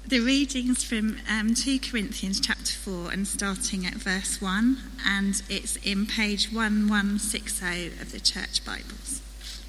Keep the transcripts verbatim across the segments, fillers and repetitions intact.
The reading's from um, two Corinthians chapter four and starting at verse one, and it's in page eleven sixty of the Church Bibles.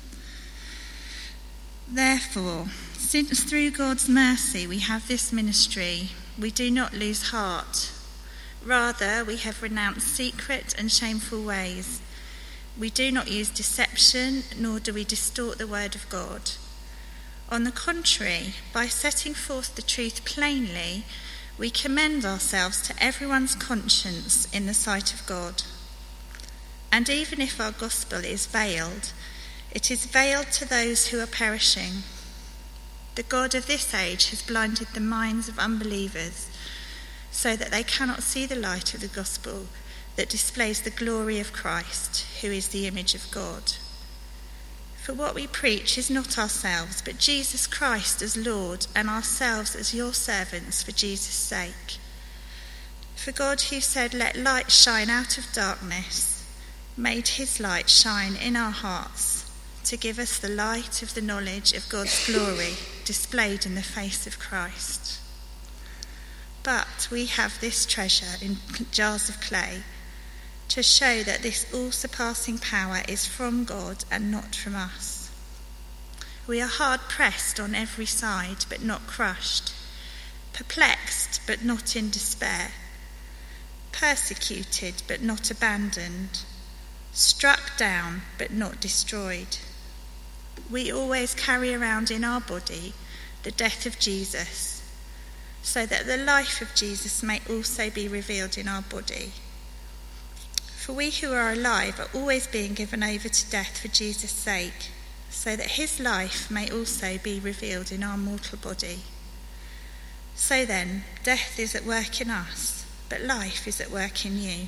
Therefore, since through God's mercy we have this ministry, we do not lose heart. Rather, we have renounced secret and shameful ways. We do not use deception, nor do we distort the word of God. On the contrary, by setting forth the truth plainly, we commend ourselves to everyone's conscience in the sight of God. And even if our gospel is veiled, it is veiled to those who are perishing. The God of this age has blinded the minds of unbelievers, so that they cannot see the light of the gospel that displays the glory of Christ, who is the image of God. For what we preach is not ourselves, but Jesus Christ as Lord, and ourselves as your servants for Jesus' sake. For God, who said, "Let light shine out of darkness," made his light shine in our hearts to give us the light of the knowledge of God's glory displayed in the face of Christ. But we have this treasure in jars of clay, to show that this all-surpassing power is from God and not from us. We are hard-pressed on every side, but not crushed, perplexed, but not in despair, persecuted, but not abandoned, struck down, but not destroyed. We always carry around in our body the death of Jesus, so that the life of Jesus may also be revealed in our body. For we who are alive are always being given over to death for Jesus' sake, so that his life may also be revealed in our mortal body. So then, death is at work in us, but life is at work in you.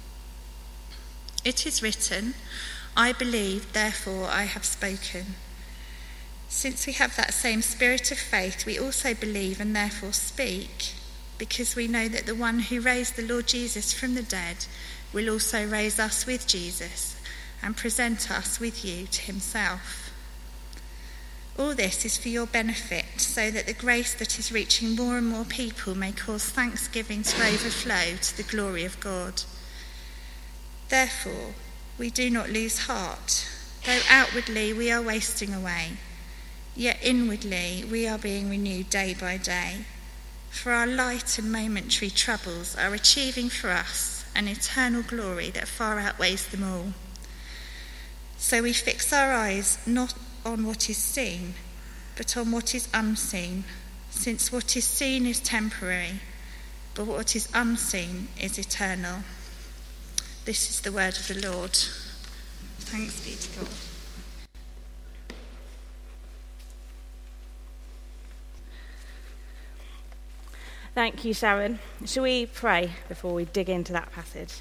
It is written, "I believed, therefore I have spoken." Since we have that same spirit of faith, we also believe and therefore speak, because we know that the one who raised the Lord Jesus from the dead will also raise us with Jesus and present us with you to himself. All this is for your benefit, so that the grace that is reaching more and more people may cause thanksgiving to overflow to the glory of God. Therefore, we do not lose heart. Though outwardly we are wasting away, yet inwardly we are being renewed day by day. For our light and momentary troubles are achieving for us an eternal glory that far outweighs them all. So we fix our eyes not on what is seen, but on what is unseen, since what is seen is temporary, but what is unseen is eternal. This is the word of the Lord. Thanks be to God. Thank you, Sharon. Shall we pray before we dig into that passage?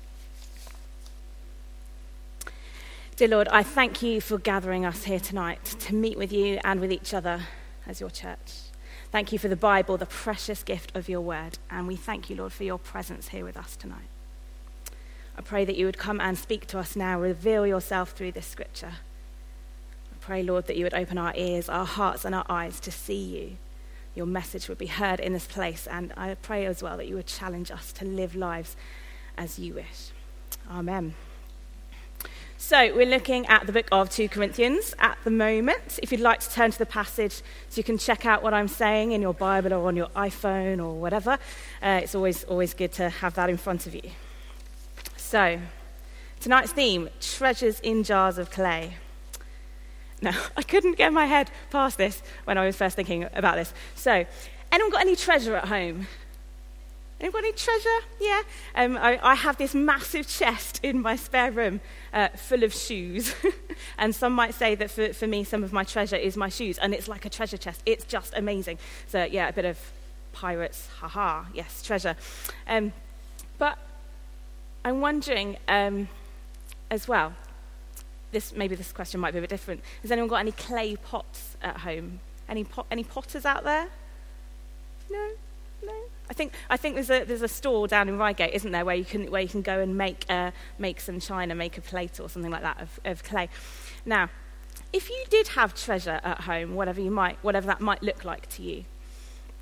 Dear Lord, I thank you for gathering us here tonight to meet with you and with each other as your church. Thank you for the Bible, the precious gift of your word, and we thank you, Lord, for your presence here with us tonight. I pray that you would come and speak to us now, reveal yourself through this scripture. I pray, Lord, that you would open our ears, our hearts, and our eyes to see you. Your message would be heard in this place, and I pray as well that you would challenge us to live lives as you wish. Amen. So we're looking at the book of two Corinthians at the moment. If you'd like to turn to the passage so you can check out what I'm saying in your Bible or on your iPhone or whatever, uh, it's always, always good to have that in front of you. So tonight's theme, treasures in jars of clay. Now, I couldn't get my head past this when I was first thinking about this. So, anyone got any treasure at home? Anyone got any treasure? Yeah. Um, I, I have this massive chest in my spare room uh, full of shoes. And some might say that for, for me, some of my treasure is my shoes. And it's like a treasure chest. It's just amazing. So, yeah, a bit of pirates. Ha-ha. Yes, treasure. Um, but I'm wondering um, as well, This, maybe this question might be a bit different. Has anyone got any clay pots at home? Any pot, any potters out there? No, no. I think I think there's a there's a store down in Reigate, isn't there, where you can where you can go and make uh, make some china, make a plate or something like that of, of clay. Now, if you did have treasure at home, whatever you might whatever that might look like to you,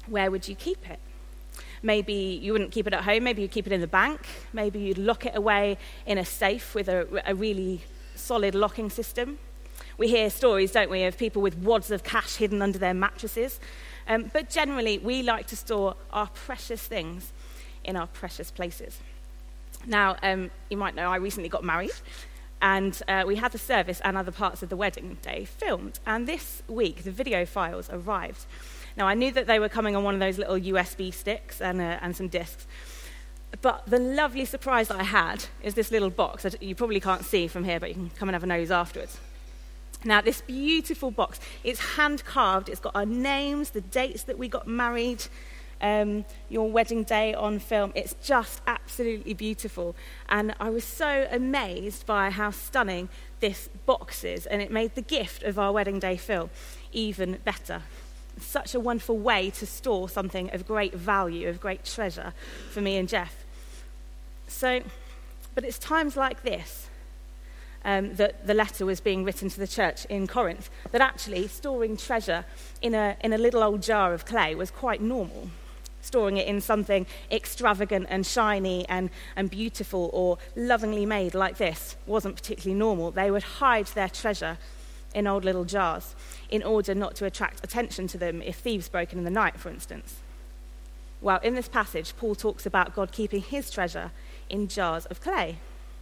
where would you keep it? Maybe you wouldn't keep it at home, maybe you'd keep it in the bank, maybe you'd lock it away in a safe with a, a really solid locking system. We hear stories, don't we, of people with wads of cash hidden under their mattresses. Um, but generally, we like to store our precious things in our precious places. Now, um, you might know I recently got married, and uh, we had the service and other parts of the wedding day filmed. And this week, the video files arrived. Now, I knew that they were coming on one of those little U S B sticks and, uh, and some discs. But the lovely surprise that I had is this little box that you probably can't see from here, but you can come and have a nose afterwards. Now, this beautiful box, it's hand-carved. It's got our names, the dates that we got married, um, your wedding day on film. It's just absolutely beautiful. And I was so amazed by how stunning this box is, and it made the gift of our wedding day film even better. Such a wonderful way to store something of great value, of great treasure for me and Jeff. So, but it's times like this um, that the letter was being written to the church in Corinth, that actually storing treasure in a, in a little old jar of clay was quite normal. Storing it in something extravagant and shiny and, and beautiful or lovingly made like this wasn't particularly normal. They would hide their treasure in old little jars in order not to attract attention to them if thieves broke in in the night, for instance. Well, in this passage, Paul talks about God keeping his treasure in jars of clay.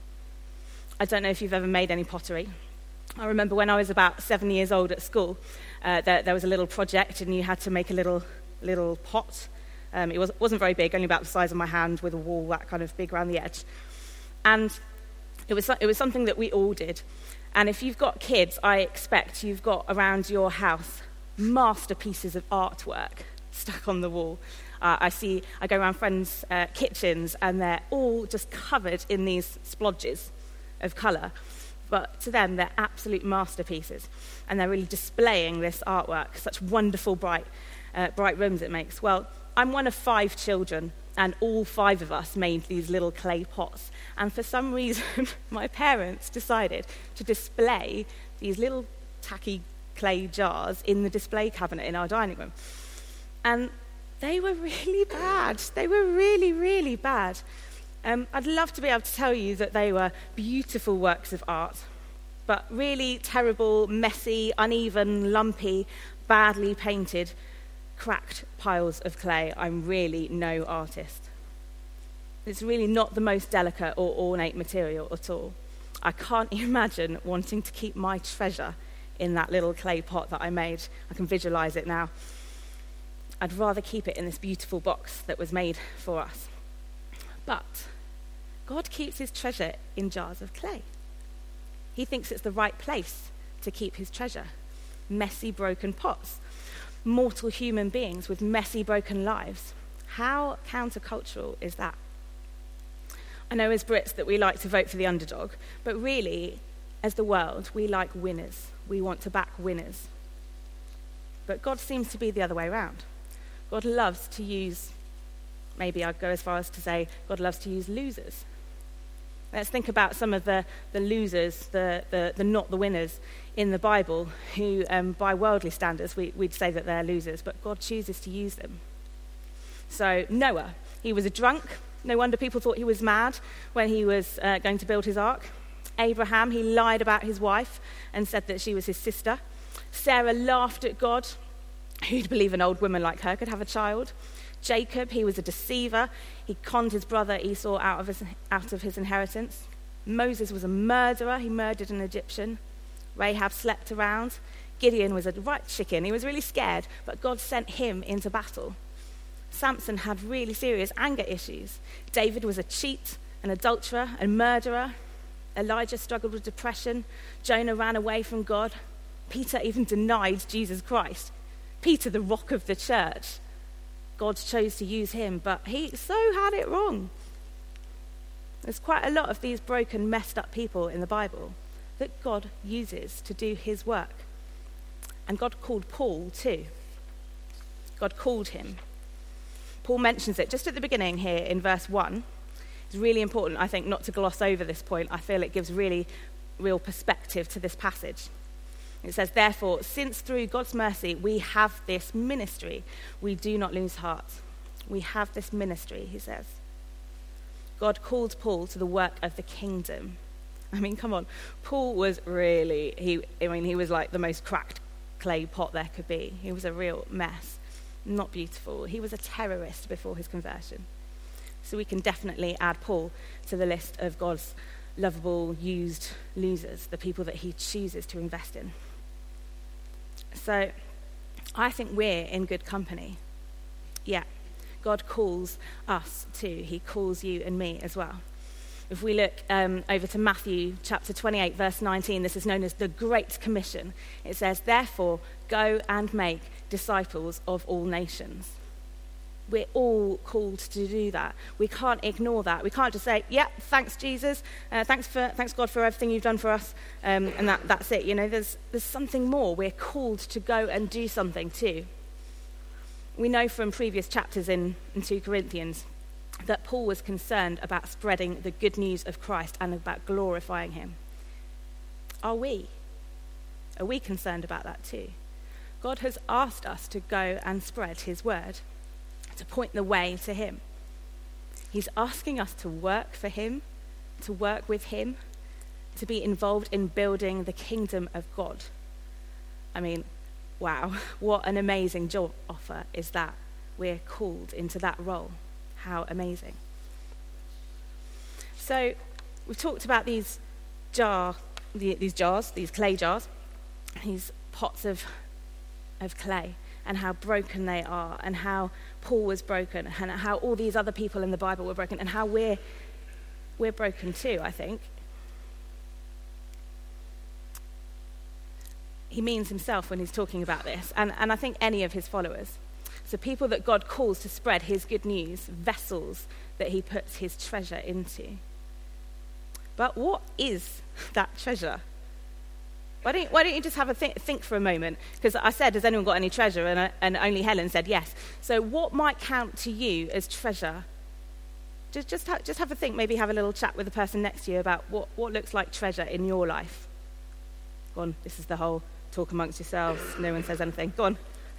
I don't know if you've ever made any pottery. I remember when I was about seven years old at school, uh, there, there was a little project and you had to make a little little pot. Um, it was, wasn't very big, only about the size of my hand with a wall that kind of big around the edge. And it was it was something that we all did. And if you've got kids, I expect you've got around your house masterpieces of artwork stuck on the wall. Uh, I see, I go around friends' uh, kitchens and they're all just covered in these splodges of colour. But to them, they're absolute masterpieces. And they're really displaying this artwork, such wonderful, bright, uh, bright rooms it makes. Well, I'm one of five children, and all five of us made these little clay pots. And for some reason, my parents decided to display these little tacky clay jars in the display cabinet in our dining room. And they were really bad. They were really, really bad. Um, I'd love to be able to tell you that they were beautiful works of art, but really terrible, messy, uneven, lumpy, badly painted, cracked piles of clay. I'm really no artist. It's really not the most delicate or ornate material at all. I can't imagine wanting to keep my treasure in that little clay pot that I made. I can visualize it now. I'd rather keep it in this beautiful box that was made for us. But God keeps his treasure in jars of clay. He thinks it's the right place to keep his treasure. Messy, broken pots. Mortal human beings with messy, broken lives. How countercultural is that? I know as Brits that we like to vote for the underdog, but really, as the world, we like winners. We want to back winners. But God seems to be the other way around. God loves to use, maybe I'd go as far as to say, God loves to use losers. Let's think about some of the, the losers, the, the, the not the winners in the Bible, who um, by worldly standards we, we'd say that they're losers, but God chooses to use them. So Noah, he was a drunk. No wonder people thought he was mad when he was uh, going to build his ark. Abraham, he lied about his wife and said that she was his sister. Sarah laughed at God. Who'd believe an old woman like her could have a child? Jacob, he was a deceiver. He conned his brother Esau out of his, out of his inheritance. Moses was a murderer. He murdered an Egyptian. Rahab slept around. Gideon was a right chicken. He was really scared, but God sent him into battle. Samson had really serious anger issues. David was a cheat, an adulterer, a murderer. Elijah struggled with depression. Jonah ran away from God. Peter even denied Jesus Christ. Peter, the rock of the church. God chose to use him, but he so had it wrong. There's quite a lot of these broken, messed up people in the Bible that God uses to do his work. And God called Paul too. God called him. Paul mentions it just at the beginning here in verse one. It's really important, I think, not to gloss over this point. I feel it gives really real perspective to this passage. It says, therefore, since through God's mercy we have this ministry, we do not lose heart. We have this ministry, he says. God called Paul to the work of the kingdom. I mean, come on. Paul was really, he, I mean, he was like the most cracked clay pot there could be. He was a real mess. Not beautiful. He was a terrorist before his conversion. So we can definitely add Paul to the list of God's lovable, used losers, the people that he chooses to invest in. So I think we're in good company. Yeah, God calls us too. He calls you and me as well. If we look um, over to Matthew chapter twenty-eight, verse nineteen, this is known as the Great Commission. It says, therefore, go and make disciples of all nations. We're all called to do that. We can't ignore that. We can't just say, yeah, thanks, Jesus. Uh, thanks for, thanks, God, for everything you've done for us. Um, and that, that's it. You know, there's, there's something more. We're called to go and do something too. We know from previous chapters in, in Second Corinthians that Paul was concerned about spreading the good news of Christ and about glorifying him. Are we? Are we concerned about that too? God has asked us to go and spread his word, to point the way to him. He's asking us to work for him, to work with him, to be involved in building the kingdom of God. I mean, wow, what an amazing job offer is that. We're called into that role. How amazing. So we've talked about these jar, the, these jars, these clay jars, these pots of of clay, and how broken they are, and how Paul was broken, and how all these other people in the Bible were broken, and how we're we're broken too, I think. He means himself when he's talking about this, and, and I think any of his followers. So people that God calls to spread his good news, vessels that he puts his treasure into. But what is that treasure? Why don't, why don't you just have a th- think for a moment? Because I said, has anyone got any treasure? And, uh, and only Helen said yes. So what might count to you as treasure? Just just, ha- just have a think, maybe have a little chat with the person next to you about what, what looks like treasure in your life. Go on, this is the whole talk amongst yourselves. No one says anything. Go on.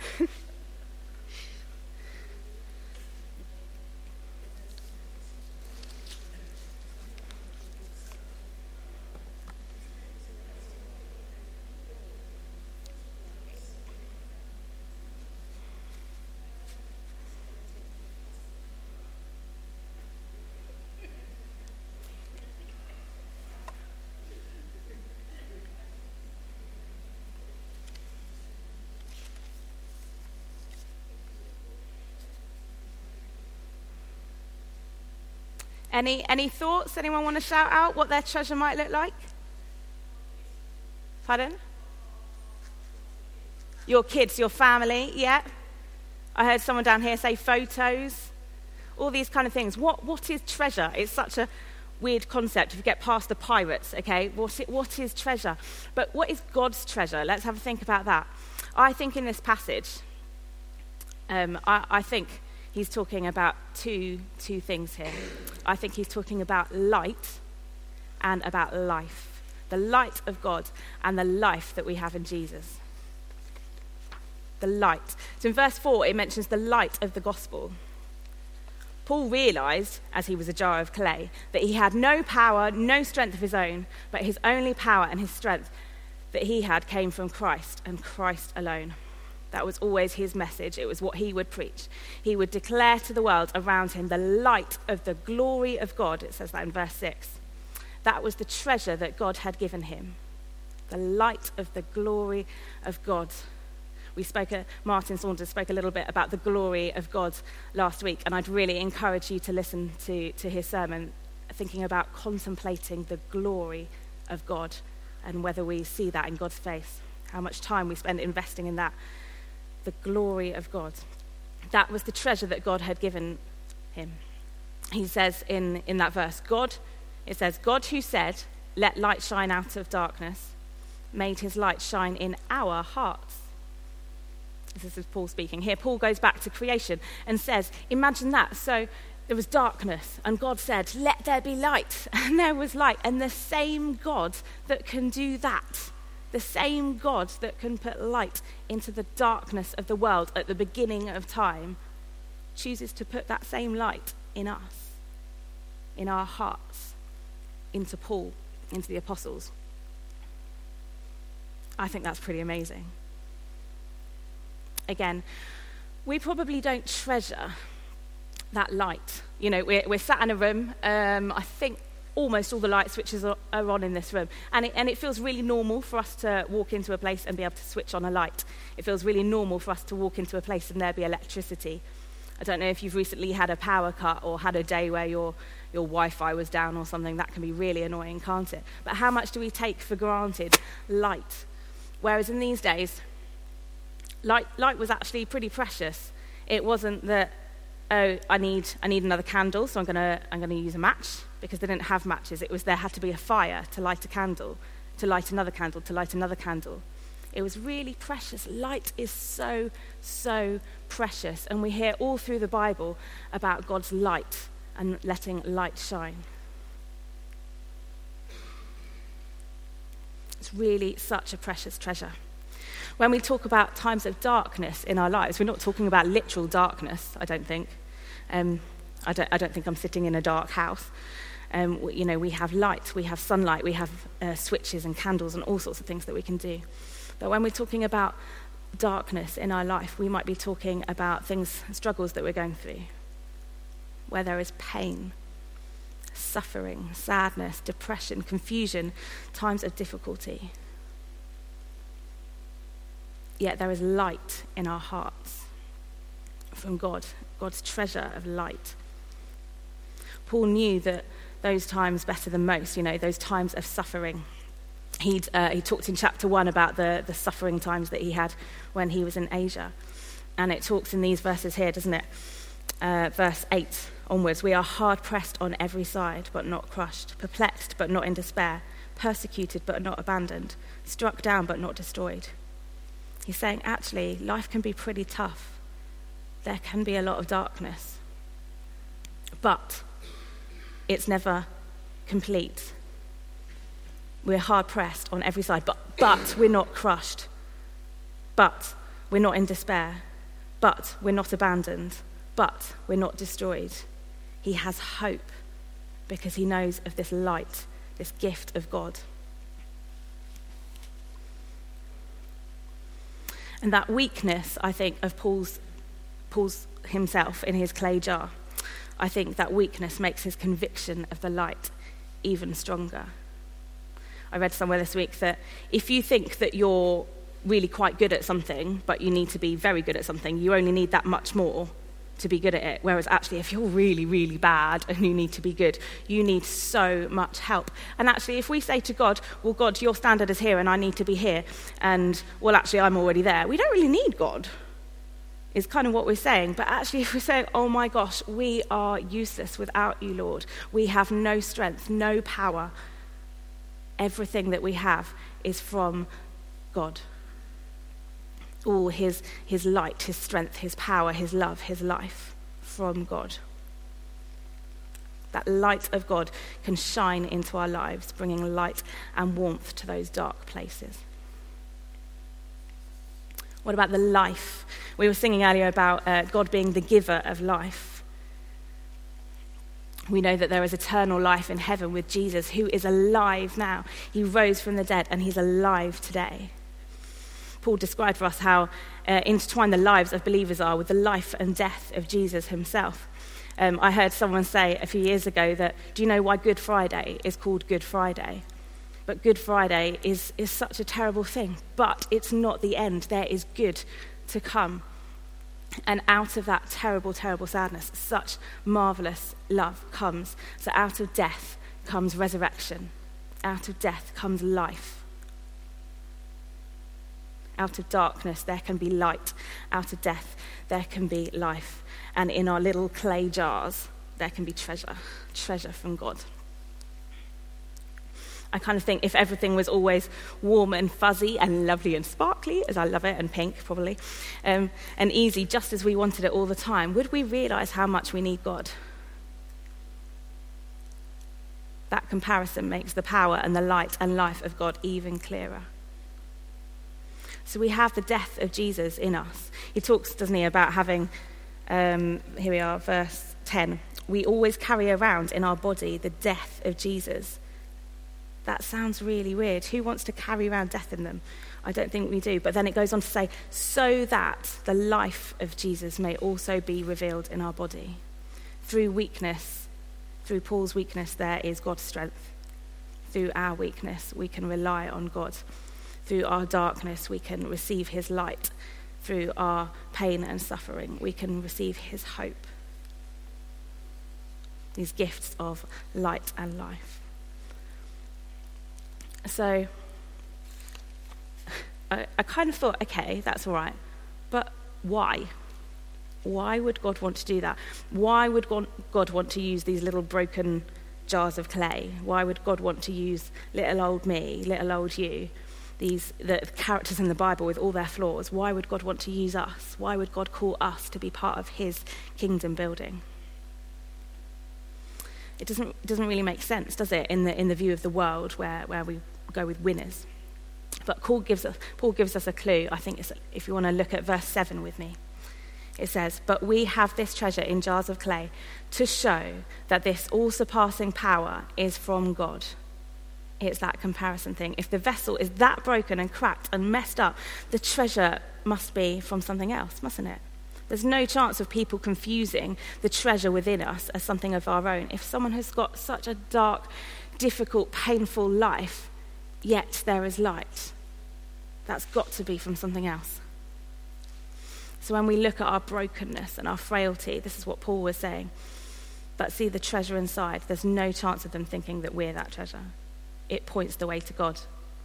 Any any thoughts? Anyone want to shout out what their treasure might look like? Pardon? Your kids, your family, yeah. I heard someone down here say photos. All these kind of things. What what is treasure? It's such a weird concept if you get past the pirates, okay? What it, what is treasure? But what is God's treasure? Let's have a think about that. I think in this passage, um, I, I think he's talking about two two things here. I think he's talking about light and about life. The light of God and the life that we have in Jesus. The light. So in verse four, it mentions the light of the gospel. Paul realized, as he was a jar of clay, that he had no power, no strength of his own, but his only power and his strength that he had came from Christ and Christ alone. That was always his message. It was what he would preach. He would declare to the world around him the light of the glory of God. It says that in verse six. That was the treasure that God had given him. The light of the glory of God. We spoke, uh, Martin Saunders spoke a little bit about the glory of God last week, and I'd really encourage you to listen to, to his sermon, thinking about contemplating the glory of God and whether we see that in God's face, how much time we spend investing in that. The glory of God. That was the treasure that God had given him. He says in, in that verse, God, it says, God who said, let light shine out of darkness, made his light shine in our hearts. This is Paul speaking. Here Paul goes back to creation and says, imagine that. So there was darkness and God said, let there be light. And there was light. And the same God that can do that the same God that can put light into the darkness of the world at the beginning of time, chooses to put that same light in us, in our hearts, into Paul, into the apostles. I think that's pretty amazing. Again, we probably don't treasure that light. You know, we're, we're sat in a room, um, I think almost all the light switches are, are on in this room. And it, and it feels really normal for us to walk into a place and be able to switch on a light. It feels really normal for us to walk into a place and there be electricity. I don't know if you've recently had a power cut or had a day where your, your Wi-Fi was down or something. That can be really annoying, can't it? But how much do we take for granted light? Whereas in these days, light, light was actually pretty precious. It wasn't that, oh, I need I need another candle, so I'm gonna I'm gonna use a match, because they didn't have matches. It was there had to be a fire to light a candle, to light another candle, to light another candle. It was really precious. Light is so, so precious. And we hear all through the Bible about God's light and letting light shine. It's really such a precious treasure. When we talk about times of darkness in our lives, we're not talking about literal darkness, I don't think. Um, I don't, I don't think I'm sitting in a dark house. Um, we, you know, we have light, we have sunlight, we have uh, switches and candles and all sorts of things that we can do. But when we're talking about darkness in our life, we might be talking about things, struggles that we're going through, where there is pain, suffering, sadness, depression, confusion, times of difficulty. Yet there is light in our hearts from God, God's treasure of light. Paul knew that those times better than most, you know, those times of suffering. He'd, uh, he talked in chapter one about the, the suffering times that he had when he was in Asia. And it talks in these verses here, doesn't it? Uh, verse eight onwards. We are hard pressed on every side, but not crushed. Perplexed, but not in despair. Persecuted, but not abandoned. Struck down, but not destroyed. He's saying, actually, life can be pretty tough. There can be a lot of darkness. But it's never complete. We're hard-pressed on every side, but, but we're not crushed. But we're not in despair. But we're not abandoned. But we're not destroyed. He has hope because he knows of this light, this gift of God. And that weakness, I think, of Paul's, Paul's himself in his clay jar, I think that weakness makes his conviction of the light even stronger. I read somewhere this week that if you think that you're really quite good at something, but you need to be very good at something, you only need that much more to be good at it. Whereas actually, if you're really, really bad and you need to be good, you need so much help. And actually, if we say to God, well, God, your standard is here and I need to be here, and, well, actually, I'm already there, we don't really need God, is kind of what we're saying. But actually, if we're saying, oh my gosh, we are useless without you, Lord. We have no strength, no power. Everything that we have is from God. All his, his light, his strength, his power, his love, his life from God. That light of God can shine into our lives, bringing light and warmth to those dark places. What about the life? We were singing earlier about uh, God being the giver of life. We know that there is eternal life in heaven with Jesus, who is alive now. He rose from the dead and he's alive today. Paul described for us how uh, intertwined the lives of believers are with the life and death of Jesus himself. Um, I heard someone say a few years ago that, do you know why Good Friday is called Good Friday? But Good Friday is, is such a terrible thing, but it's not the end. There is good to come. And out of that terrible, terrible sadness, such marvelous love comes. So out of death comes resurrection. Out of death comes life. Out of darkness, there can be light. Out of death, there can be life. And in our little clay jars, there can be treasure, treasure from God. I kind of think if everything was always warm and fuzzy and lovely and sparkly, as I love it, and pink probably, um, and easy, just as we wanted it all the time, would we realize how much we need God? That comparison makes the power and the light and life of God even clearer. So we have the death of Jesus in us. He talks, doesn't he, about having, um, here we are, verse ten. We always carry around in our body the death of Jesus. That sounds really weird. Who wants to carry around death in them? I don't think we do. But then it goes on to say, so that the life of Jesus may also be revealed in our body. Through weakness, through Paul's weakness, there is God's strength. Through our weakness, we can rely on God. Through our darkness, we can receive his light. Through our pain and suffering, we can receive his hope. These gifts of light and life. So I, I kind of thought, okay, that's all right. But why? Why would God want to do that? Why would God, God want to use these little broken jars of clay? Why would God want to use little old me, little old you, these the characters in the Bible with all their flaws? Why would God want to use us? Why would God call us to be part of his kingdom building? It doesn't it doesn't really make sense, does it, in the in the view of the world where, where we go with winners. But Paul gives us Paul gives us a clue. I think it's, if you want to look at verse seven with me. It says, but we have this treasure in jars of clay to show that this all-surpassing power is from God. It's that comparison thing. If the vessel is that broken and cracked and messed up, the treasure must be from something else, mustn't it? There's no chance of people confusing the treasure within us as something of our own. If someone has got such a dark, difficult, painful life, yet there is light, that's got to be from something else. So when we look at our brokenness and our frailty, this is what Paul was saying, but see the treasure inside, there's no chance of them thinking that we're that treasure. It points the way to God.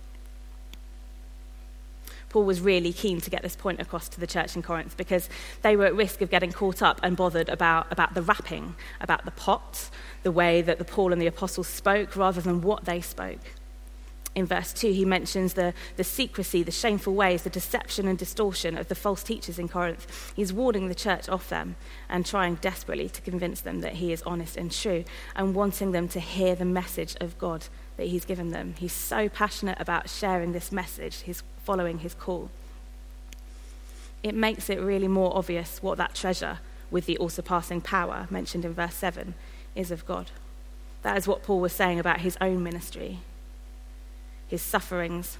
Paul was really keen to get this point across to the church in Corinth because they were at risk of getting caught up and bothered about, about the wrapping, about the pot, the way that the Paul and the apostles spoke rather than what they spoke. In verse two, he mentions the, the secrecy, the shameful ways, the deception and distortion of the false teachers in Corinth. He's warning the church off them and trying desperately to convince them that he is honest and true and wanting them to hear the message of God that he's given them. He's so passionate about sharing this message. He's following his call. It makes it really more obvious what that treasure with the all-surpassing power mentioned in verse seven is of God. That is what Paul was saying about his own ministry, his sufferings.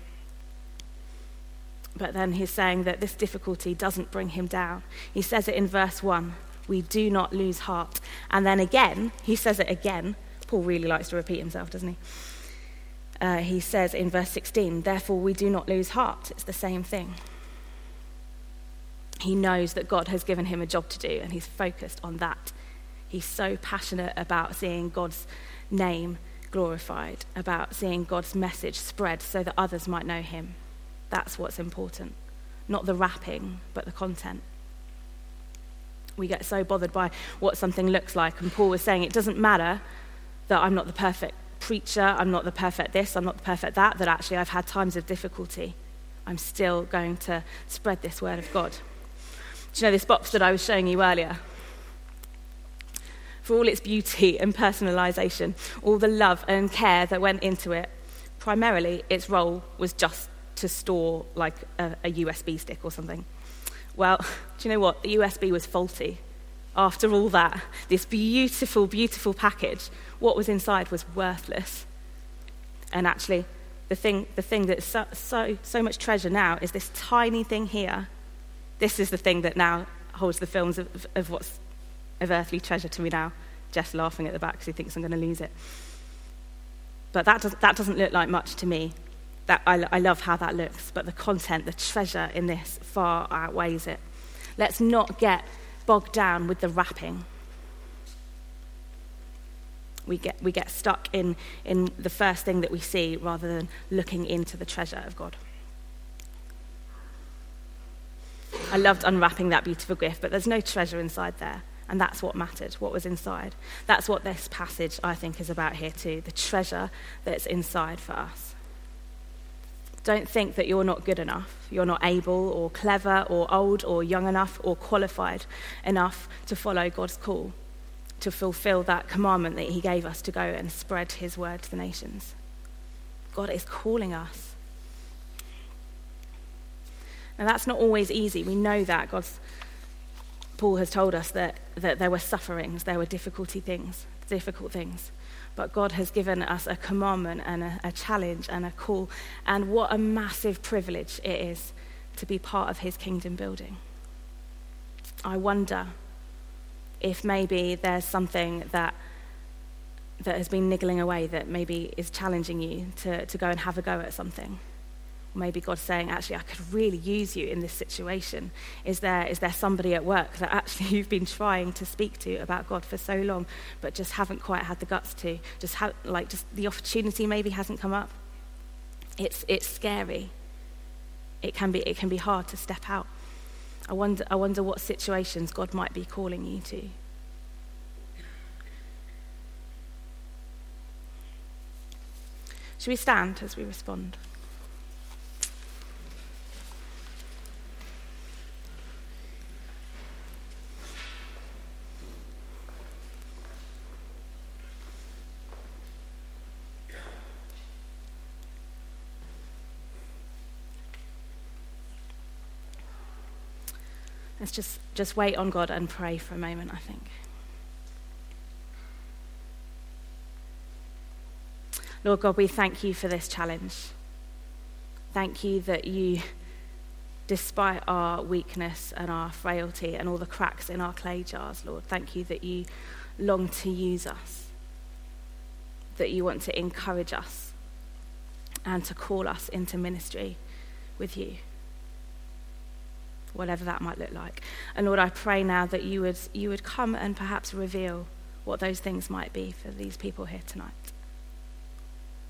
But then he's saying that this difficulty doesn't bring him down. He says it in verse one, we do not lose heart. And then again, he says it again. Paul really likes to repeat himself, doesn't he? Uh, he says in verse sixteen, therefore we do not lose heart. It's the same thing. He knows that God has given him a job to do and he's focused on that. He's so passionate about seeing God's name glorified, about seeing God's message spread so that others might know him. That's what's important. Not the wrapping, but the content. We get so bothered by what something looks like, and Paul was saying it doesn't matter that I'm not the perfect preacher, I'm not the perfect this, I'm not the perfect that, that actually I've had times of difficulty. I'm still going to spread this word of God. Do you know this box that I was showing you earlier? For all its beauty and personalisation, all the love and care that went into it, primarily its role was just to store like a, a U S B stick or something. Well, do you know what? The U S B was faulty. After all that, this beautiful, beautiful package, what was inside was worthless. And actually, the thing the thing that's so, so, so much treasure now is this tiny thing here. This is the thing that now holds the films of, of what's of earthly treasure to me now. Jess laughing at the back because he thinks I'm going to lose it. But that, does, that doesn't look like much to me. That I, I love how that looks, but the content, the treasure in this far outweighs it. Let's not get bogged down with the wrapping. We get we get stuck in, in the first thing that we see rather than looking into the treasure of God. I loved unwrapping that beautiful gift, but there's no treasure inside there. And that's what mattered, what was inside. That's what this passage, I think, is about here too, the treasure that's inside for us. Don't think that you're not good enough, you're not able or clever or old or young enough or qualified enough to follow God's call, to fulfill that commandment that he gave us to go and spread his word to the nations. God is calling us. Now, that's not always easy. We know that. God's, Paul has told us that, that there were sufferings, there were difficulty things, difficult things. But God has given us a commandment and a, a challenge and a call. And what a massive privilege it is to be part of his kingdom building. I wonder if maybe there's something that that has been niggling away that maybe is challenging you to, to go and have a go at something. Or maybe God's saying, actually, I could really use you in this situation. Is there is there somebody at work that actually you've been trying to speak to about God for so long, but just haven't quite had the guts to? Just have, like, just the opportunity maybe hasn't come up. It's it's scary. It can be it can be hard to step out. I wonder I wonder what situations God might be calling you to. Should we stand as we respond? Let's just, just wait on God and pray for a moment, I think. Lord God, we thank you for this challenge. Thank you that you, despite our weakness and our frailty and all the cracks in our clay jars, Lord, thank you that you long to use us, that you want to encourage us and to call us into ministry with you, whatever that might look like. And Lord, I pray now that you would you would come and perhaps reveal what those things might be for these people here tonight.